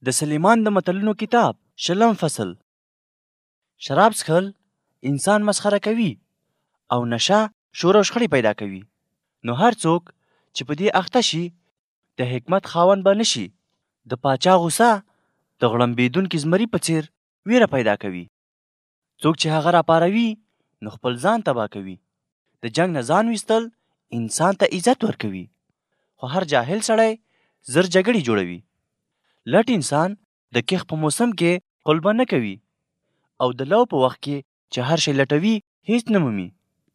د سلیمان د متلونو کتاب شلم فصل. شراب څښل انسان مسخره کوي او نشه شور او شخړې پیدا کوي. نو هر څوک چې په دې اخته شي د حکمت خاوند به نشي. د پاچا غوسه د غړمبېدونکي زمري په څیر ویره پیدا کوي. څوک چې هغه راپاروي نو خپل ځان تباه کوي. د جنگ نه ځان ویستل انسان ته عزت ورکوي. خو هر جاهل سړی زر جګړې جوړوي. لټ انسان د کښ په موسم کې خلبه نه کوي او د لو په وخت کې چې هر شی لټوي هیڅ نه مومي.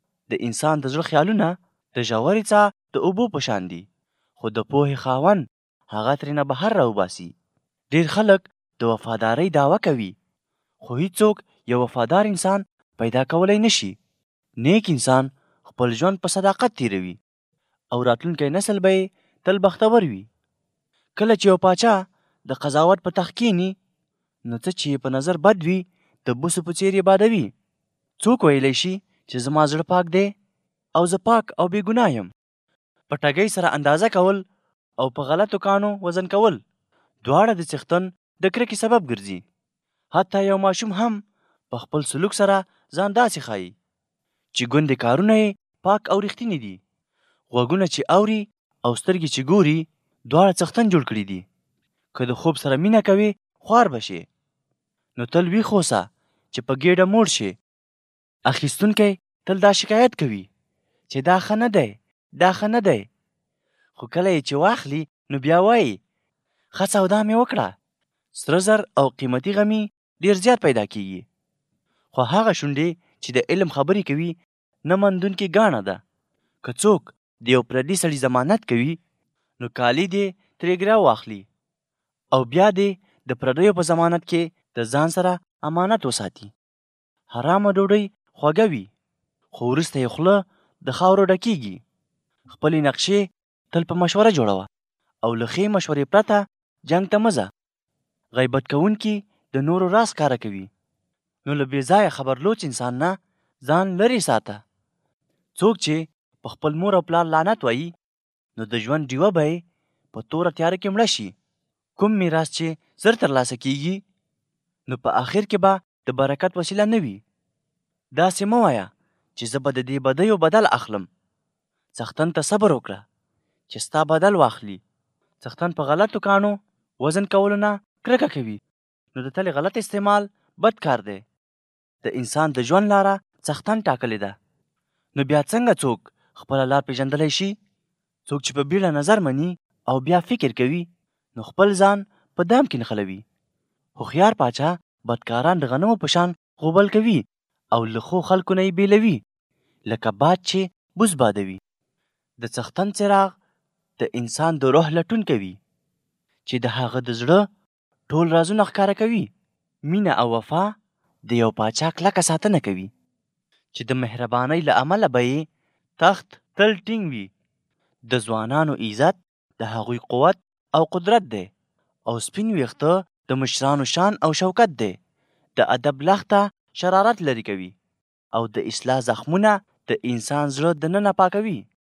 د انسان د زړه خیالونه د ژورې څاه د اوبو په شان دي، خو د پوهې خاوند هغه ترېنه بهر راوباسي. ډېر خلک د وفادارۍ دعوه کوي، خو هیڅوک یو وفادار انسان پیدا کولی نشي. نیک انسان خپل ژوند په صداقت تیروي او راتلونکی نسل به تل بختور وي. کله چې یو پاچا د قضاوت په تخت کښېني نو څه چې په نظر بد وي د بوسو په څېر یې بادوي. څوک ویلی شي چې زما زړه پاک دی او زه پاک او بې ګناه یم؟ په ټګۍ سره اندازه کول او په غلطو کاڼو وزن کول دواړه د څښتن د کرکې سبب ګرځي. حتی یو ماشوم هم په خپل سلوک سره ځان داسې ښایي چې ګوندې کارونه یې پاک او رښتینې دي. غوږونه چې اوري او سترګې چې ګوري دواړه څښتن جوړ کړي دي. که د خوب سره مینه کوې خوار به شې، نو تل ویښ اوسه چې په ګېډه موړ شې. اخیستونکی تل دا شکایت کوي چې دا ښه نه دی، دا ښه نه دی، خو کله یې چې واخلي نو بیا وایي ښه سودا مې وکړه. سره زر او قیمتي غمي ډېر زیات پیدا کیږي، خو هغه شونډې چې د علم خبرې کوي نه مندونکې ګاڼه ده. که څوک د یو پردي سړي ضمانت کوي نو کالي دې ترې ګرا واخلي او بیا دې د پردیو په ضمانت کې د ځان سره امانت وساتي. حرامه ډوډۍ خوږه وي، خو وروسته یې خوله د خاورو ډکیږي. خپلې نقشې تل په مشوره جوړوه او له ښې مشورې پرته جنگ ته مه ځه. غیبت کوونکي د نورو راز ښکاره کوي، نو له بې ځایه خبرلوچ انسان نه ځان لرې ساته. څوک چې په خپل مور او پلار لعنت وایي نو د ژوند ډیوه به یې په توره تیاره کې مړه شي. کوم میراث چې زر ترلاسه کیږي نو په آخر کې به د برکت وسیله نه وي. داسې مه وایه چې زه به د دې بدیو بدل اخلم. څښتن ته صبر وکړه چې ستا بدل واخلي. څښتن په غلطو کاڼو وزن کولو نه کرکه کوي، نو د تلې غلط استعمال بد کار دی. د انسان د ژوند لاره څښتن ټاکلې ده، نو بیا څنګه څوک خپله لار پیژندلی شي؟ څوک چې په بیړه نظر مني او بیا فکر کوي نو خپل ځان په دام کې نښلوي. هوښیار پاچا بدکاران د غنمو په شان غوبل کوي او له ښو خلکو نه یې بیلوي، لکه باد چې بوس بادوي. د څښتن څراغ د انسان د روح لټون کوي چې د هغه د زړه ټول رازونه ښکاره کوي. مینه او وفا د یو پاچا کلکه ساتنه کوي چې د مهربانۍ له امله به یې تخت تل ټینګ وي. د ځوانانو عزت د هغوی قوت او قدرت دی، او سپین ویښته د مشرانو شان او شوکت دی. د ادب لخته شرارت لرې کوي او د اصلاح زخمونه د انسان زړه دننه پاکوي.